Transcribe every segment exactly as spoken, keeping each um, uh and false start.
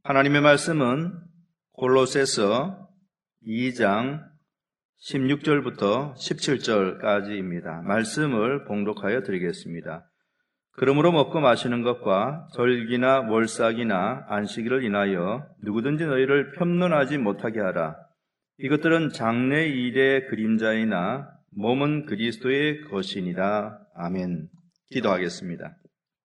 하나님의 말씀은 골로새서 이 장 십육 절부터 십칠 절까지입니다. 말씀을 봉독하여 드리겠습니다. 그러므로 먹고 마시는 것과 절기나 월삭이나 안식일을 인하여 누구든지 너희를 편론하지 못하게 하라. 이것들은 장래 일의 그림자이나 몸은 그리스도의 것이니라. 아멘. 기도하겠습니다.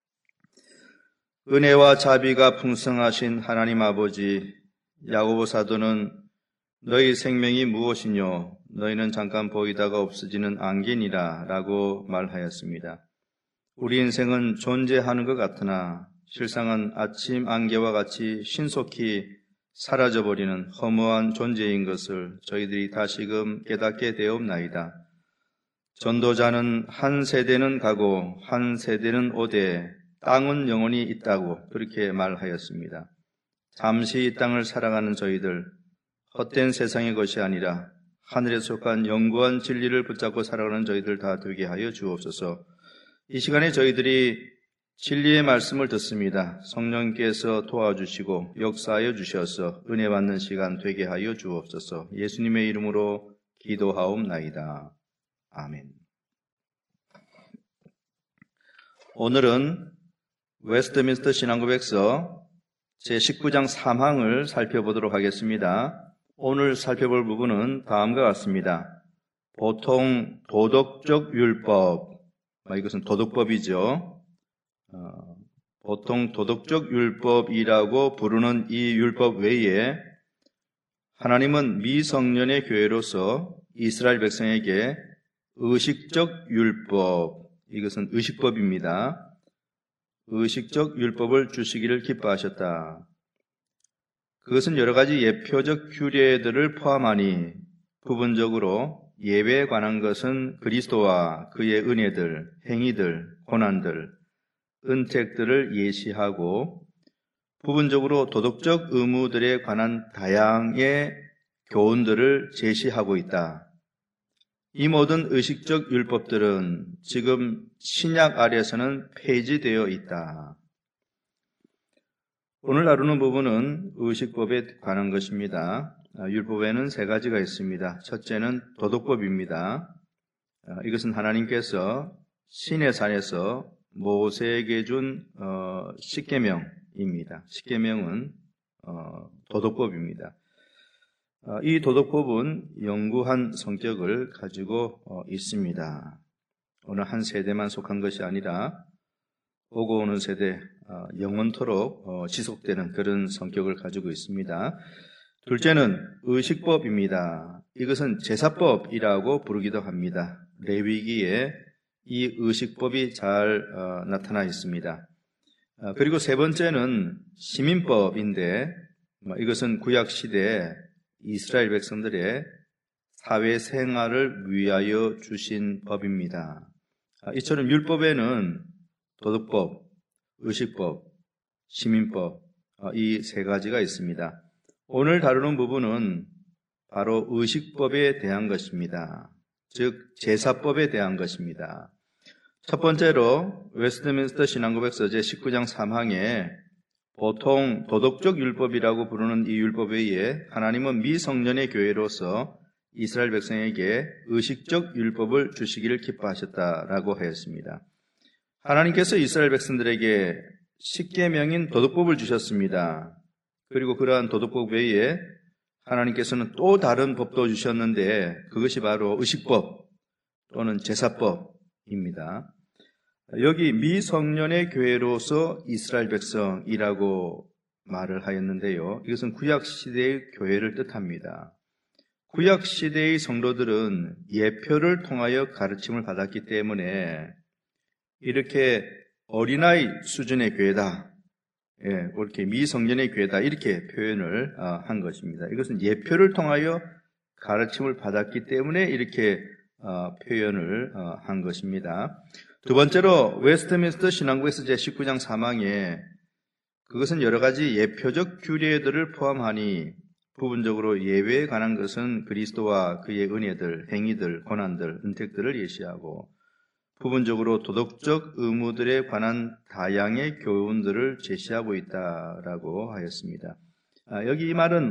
은혜와 자비가 풍성하신 하나님 아버지, 야고보 사도는 너희 생명이 무엇이뇨? 너희는 잠깐 보이다가 없어지는 안개니라 라고 말하였습니다. 우리 인생은 존재하는 것 같으나 실상은 아침 안개와 같이 신속히 사라져버리는 허무한 존재인 것을 저희들이 다시금 깨닫게 되옵나이다. 전도자는 한 세대는 가고 한 세대는 오되 땅은 영원히 있다고 그렇게 말하였습니다. 잠시 이 땅을 살아가는 저희들, 헛된 세상의 것이 아니라 하늘에 속한 영구한 진리를 붙잡고 살아가는 저희들 다 되게 하여 주옵소서. 이 시간에 저희들이 진리의 말씀을 듣습니다. 성령께서 도와주시고 역사하여 주셔서 은혜 받는 시간 되게 하여 주옵소서. 예수님의 이름으로 기도하옵나이다. 아멘. 오늘은 웨스트민스터 신앙고백서 제십구 장 삼 항을 살펴보도록 하겠습니다. 오늘 살펴볼 부분은 다음과 같습니다. 보통 도덕적 율법, 이것은 도덕법이죠. 어, 보통 도덕적 율법이라고 부르는 이 율법 외에 하나님은 미성년의 교회로서 이스라엘 백성에게 의식적 율법, 이것은 의식법입니다. 의식적 율법을 주시기를 기뻐하셨다. 그것은 여러 가지 예표적 규례들을 포함하니 부분적으로 예배에 관한 것은 그리스도와 그의 은혜들, 행위들, 고난들, 은택들을 예시하고 부분적으로 도덕적 의무들에 관한 다양의 교훈들을 제시하고 있다. 이 모든 의식적 율법들은 지금 신약 아래에서는 폐지되어 있다. 오늘 다루는 부분은 의식법에 관한 것입니다. 율법에는 세 가지가 있습니다. 첫째는 도덕법입니다. 이것은 하나님께서 시내 산에서 모세에게 준 십계명입니다. 십계명은 도덕법입니다. 이 도덕법은 영구한 성격을 가지고 있습니다. 어느 한 세대만 속한 것이 아니라 오고 오는 세대, 영원토록 지속되는 그런 성격을 가지고 있습니다. 둘째는 의식법입니다. 이것은 제사법이라고 부르기도 합니다. 레위기에 이 의식법이 잘 나타나 있습니다. 그리고 세 번째는 시민법인데 이것은 구약시대에 이스라엘 백성들의 사회생활을 위하여 주신 법입니다. 이처럼 율법에는 도덕법, 의식법, 시민법 이 세 가지가 있습니다. 오늘 다루는 부분은 바로 의식법에 대한 것입니다. 즉 제사법에 대한 것입니다. 첫 번째로 웨스트민스터 신앙고백서 제십구 장 삼 항에 보통 도덕적 율법이라고 부르는 이 율법 외에 하나님은 미성년의 교회로서 이스라엘 백성에게 의식적 율법을 주시기를 기뻐하셨다라고 하였습니다. 하나님께서 이스라엘 백성들에게 십계명인 도덕법을 주셨습니다. 그리고 그러한 도덕법 외에 하나님께서는 또 다른 법도 주셨는데 그것이 바로 의식법 또는 제사법입니다. 여기 미성년의 교회로서 이스라엘 백성이라고 말을 하였는데요. 이것은 구약시대의 교회를 뜻합니다. 구약시대의 성도들은 예표를 통하여 가르침을 받았기 때문에 이렇게 어린아이 수준의 교회다, 예, 이렇게 미성년의 교회다 이렇게 표현을 한 것입니다. 이것은 예표를 통하여 가르침을 받았기 때문에 이렇게 표현을 한 것입니다. 두 번째로 웨스트민스터 신앙고백서 제십구 장 삼 항에 그것은 여러 가지 예표적 규례들을 포함하니 부분적으로 예외에 관한 것은 그리스도와 그의 은혜들, 행위들, 고난들, 은택들을 예시하고 부분적으로 도덕적 의무들에 관한 다양의 교훈들을 제시하고 있다라고 하였습니다. 여기 이 말은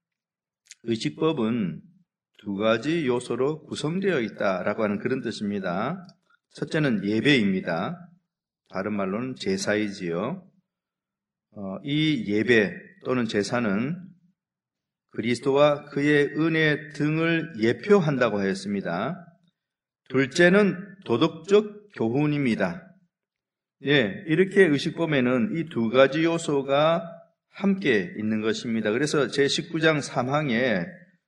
의식법은 두 가지 요소로 구성되어 있다라고 하는 그런 뜻입니다. 첫째는 예배입니다. 다른 말로는 제사이지요. 어, 이 예배 또는 제사는 그리스도와 그의 은혜 등을 예표한다고 하였습니다. 둘째는 도덕적 교훈입니다. 예, 이렇게 의식법에는 이 두 가지 요소가 함께 있는 것입니다. 그래서 제십구 장 삼 항에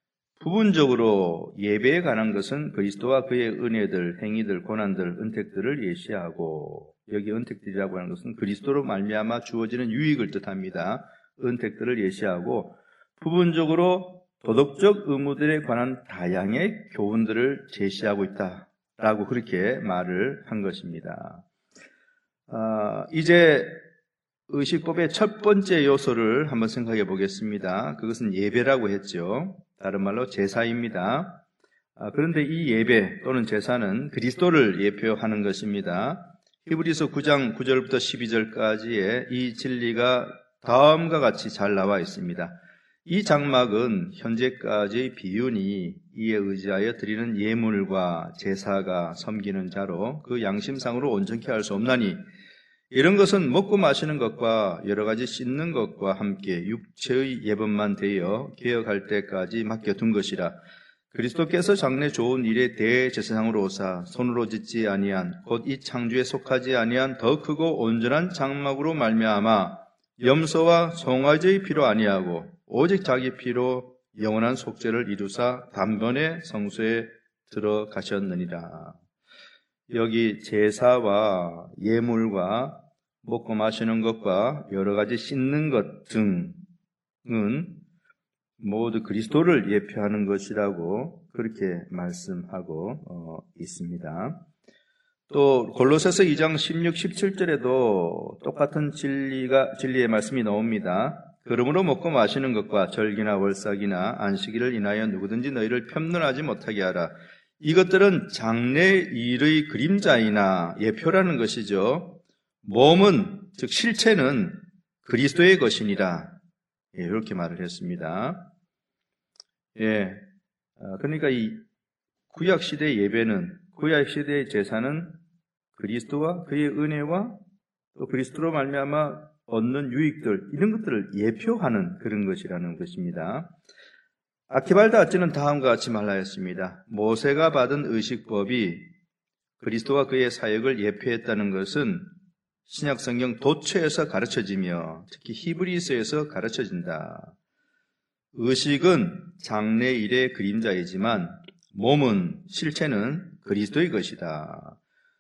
부분적으로 예배에 관한 것은 그리스도와 그의 은혜들, 행위들, 고난들, 은택들을 예시하고, 여기 은택들이라고 하는 것은 그리스도로 말미암아 주어지는 유익을 뜻합니다. 은택들을 예시하고, 부분적으로 도덕적 의무들에 관한 다양의 교훈들을 제시하고 있다라고 그렇게 말을 한 것입니다. 아, 이제 의식법의 첫 번째 요소를 한번 생각해 보겠습니다. 그것은 예배라고 했죠. 다른 말로 제사입니다. 아, 그런데 이 예배 또는 제사는 그리스도를 예표하는 것입니다. 히브리서 구 장 구 절부터 십이 절까지의 이 진리가 다음과 같이 잘 나와 있습니다. 이 장막은 현재까지의 비윤이 이에 의지하여 드리는 예물과 제사가 섬기는 자로 그 양심상으로 온전케 할 수 없나니 이런 것은 먹고 마시는 것과 여러 가지 씻는 것과 함께 육체의 예법만 되어 개혁할 때까지 맡겨둔 것이라. 그리스도께서 장래 좋은 일에 대제사장으로 오사 손으로 짓지 아니한 곧 이 창조에 속하지 아니한 더 크고 온전한 장막으로 말미암아 염소와 송아지의 피로 아니하고 오직 자기 피로 영원한 속죄를 이루사 단번에 성소에 들어가셨느니라. 여기 제사와 예물과 먹고 마시는 것과 여러 가지 씻는 것 등은 모두 그리스도를 예표하는 것이라고 그렇게 말씀하고 어, 있습니다. 또 골로새서 이 장 십육, 십칠 절에도 똑같은 진리가 진리의 말씀이 나옵니다. 그러므로 먹고 마시는 것과 절기나 월삭이나 안식일을 인하여 누구든지 너희를 편론하지 못하게 하라. 이것들은 장래 일의 그림자이나 예표라는 것이죠. 몸은 즉 실체는 그리스도의 것이니라. 예, 이렇게 말을 했습니다. 예, 그러니까 이 구약 시대의 예배는 구약 시대의 제사는 그리스도와 그의 은혜와 또 그리스도로 말미암아 얻는 유익들 이런 것들을 예표하는 그런 것이라는 것입니다. 아키발다 아찌는 다음과 같이 말하였습니다. 모세가 받은 의식법이 그리스도와 그의 사역을 예표했다는 것은 신약성경 도처에서 가르쳐지며 특히 히브리서에서 가르쳐진다. 의식은 장래 일의 그림자이지만 몸은 실체는 그리스도의 것이다.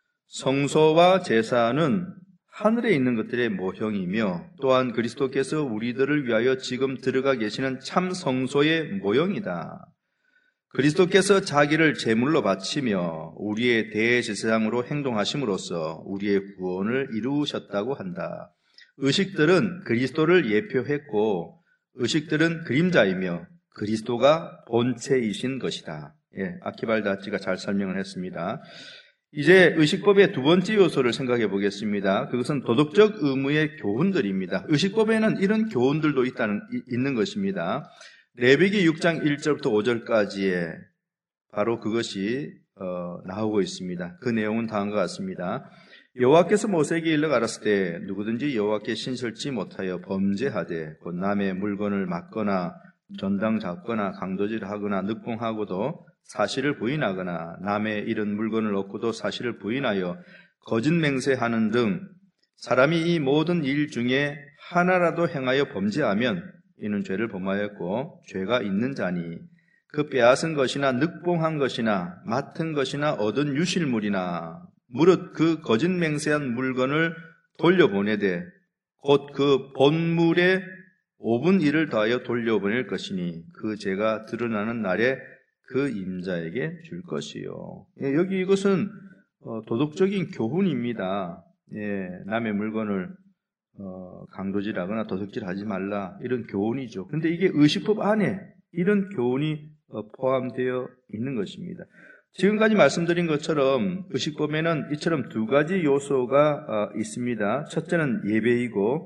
성소와 제사는 하늘에 있는 것들의 모형이며 또한 그리스도께서 우리들을 위하여 지금 들어가 계시는 참 성소의 모형이다. 그리스도께서 자기를 제물로 바치며 우리의 대제사장으로 행동하심으로써 우리의 구원을 이루셨다고 한다. 의식들은 그리스도를 예표했고 의식들은 그림자이며 그리스도가 본체이신 것이다. 예, 아키발다치가 잘 설명을 했습니다. 이제 의식법의 두 번째 요소를 생각해 보겠습니다. 그것은 도덕적 의무의 교훈들입니다. 의식법에는 이런 교훈들도 있다는, 있는 것입니다. 레위기 육 장 일 절부터 오 절까지에 바로 그것이 어, 나오고 있습니다. 그 내용은 다음과 같습니다. 여호와께서 모세에게 일러 가라사대 때 누구든지 여호와께 신설치 못하여 범죄하되 곧 남의 물건을 막거나 전당 잡거나 강도질하거나 늑봉하고도 사실을 부인하거나 남의 잃은 물건을 얻고도 사실을 부인하여 거짓 맹세하는 등 사람이 이 모든 일 중에 하나라도 행하여 범죄하면 이는 죄를 범하였고 죄가 있는 자니 그 빼앗은 것이나 늑봉한 것이나 맡은 것이나 얻은 유실물이나 무릇 그 거짓 맹세한 물건을 돌려보내되 곧 그 본물에 오분 일을 더하여 돌려보낼 것이니 그 죄가 드러나는 날에 그 임자에게 줄 것이요. 예, 여기 이것은 어, 도덕적인 교훈입니다. 예, 남의 물건을 어, 강도질하거나 도둑질하지 말라 이런 교훈이죠. 그런데 이게 의식법 안에 이런 교훈이 어, 포함되어 있는 것입니다. 지금까지 말씀드린 것처럼 의식법에는 이처럼 두 가지 요소가 어, 있습니다. 첫째는 예배이고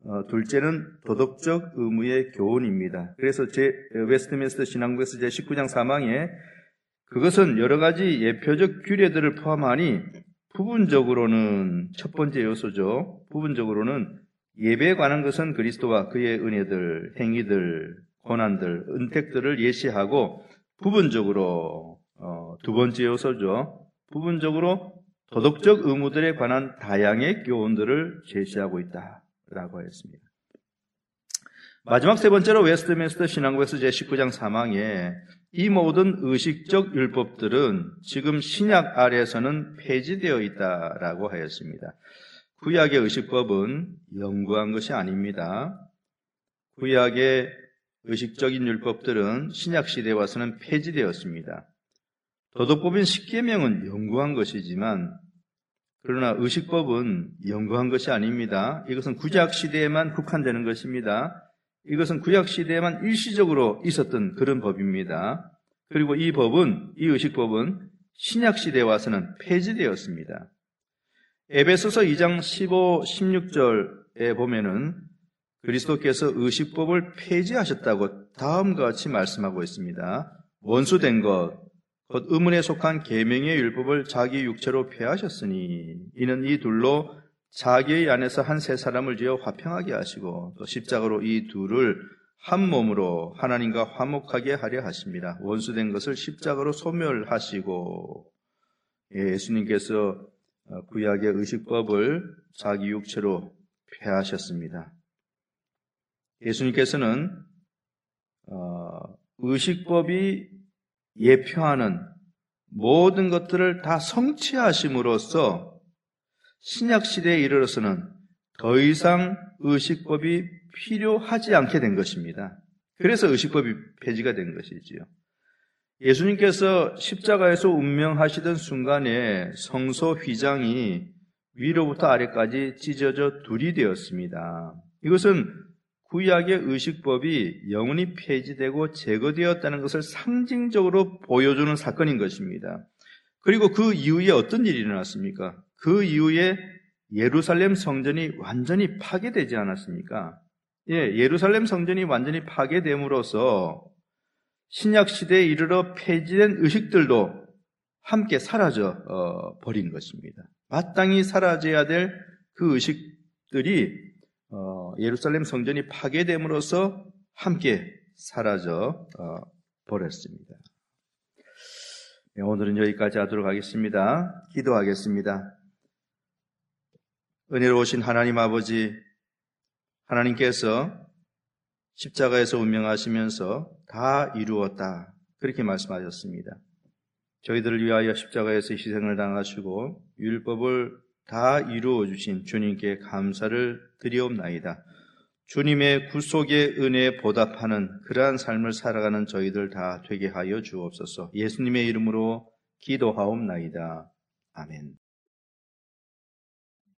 어, 둘째는 도덕적 의무의 교훈입니다. 그래서 제 웨스트민스터 신앙국에서 제십구 장 삼 항에 그것은 여러 가지 예표적 규례들을 포함하니 부분적으로는 첫 번째 요소죠. 부분적으로는 예배에 관한 것은 그리스도와 그의 은혜들, 행위들, 고난들, 은택들을 예시하고 부분적으로 어, 두 번째 요소죠. 부분적으로 도덕적 의무들에 관한 다양의 교훈들을 제시하고 있다라고 했습니다. 마지막 세 번째로 웨스트민스터 신앙국에서 제십구 장 삼 항에 이 모든 의식적 율법들은 지금 신약 아래에서는 폐지되어 있다라고 하였습니다. 구약의 의식법은 영구한 것이 아닙니다. 구약의 의식적인 율법들은 신약 시대에 와서는 폐지되었습니다. 도덕법인 십계명은 영구한 것이지만 그러나 의식법은 영구한 것이 아닙니다. 이것은 구약 시대에만 국한되는 것입니다. 이것은 구약 시대에만 일시적으로 있었던 그런 법입니다. 그리고 이 법은, 이 의식법은 신약 시대에 와서는 폐지되었습니다. 에베소서 이 장 십오, 십육 절에 보면은 그리스도께서 의식법을 폐지하셨다고 다음과 같이 말씀하고 있습니다. 원수된 것, 곧 의문에 속한 계명의 율법을 자기 육체로 폐하셨으니 이는 이 둘로 자기의 안에서 한 세 사람을 지어 화평하게 하시고 또 십자가로 이 둘을 한 몸으로 하나님과 화목하게 하려 하십니다. 원수된 것을 십자가로 소멸하시고 예수님께서 구약의 의식법을 자기 육체로 폐하셨습니다. 예수님께서는 의식법이 예표하는 모든 것들을 다 성취하심으로써 신약 시대에 이르러서는 더 이상 의식법이 필요하지 않게 된 것입니다. 그래서 의식법이 폐지가 된 것이지요. 예수님께서 십자가에서 운명하시던 순간에 성소 휘장이 위로부터 아래까지 찢어져 둘이 되었습니다. 이것은 구약의 의식법이 영원히 폐지되고 제거되었다는 것을 상징적으로 보여주는 사건인 것입니다. 그리고 그 이후에 어떤 일이 일어났습니까? 그 이후에 예루살렘 성전이 완전히 파괴되지 않았습니까? 예, 예루살렘 성전이 완전히 파괴됨으로써 신약 시대에 이르러 폐지된 의식들도 함께 사라져 어, 버린 것입니다. 마땅히 사라져야 될 그 의식들이 어, 예루살렘 성전이 파괴됨으로써 함께 사라져 어, 버렸습니다. 네, 오늘은 여기까지 하도록 하겠습니다. 기도하겠습니다. 은혜로우신 하나님 아버지, 하나님께서 십자가에서 운명하시면서 다 이루었다, 그렇게 말씀하셨습니다. 저희들을 위하여 십자가에서 희생을 당하시고 율법을 다 이루어 주신 주님께 감사를 드리옵나이다. 주님의 구속의 은혜에 보답하는 그러한 삶을 살아가는 저희들 다 되게 하여 주옵소서. 예수님의 이름으로 기도하옵나이다. 아멘.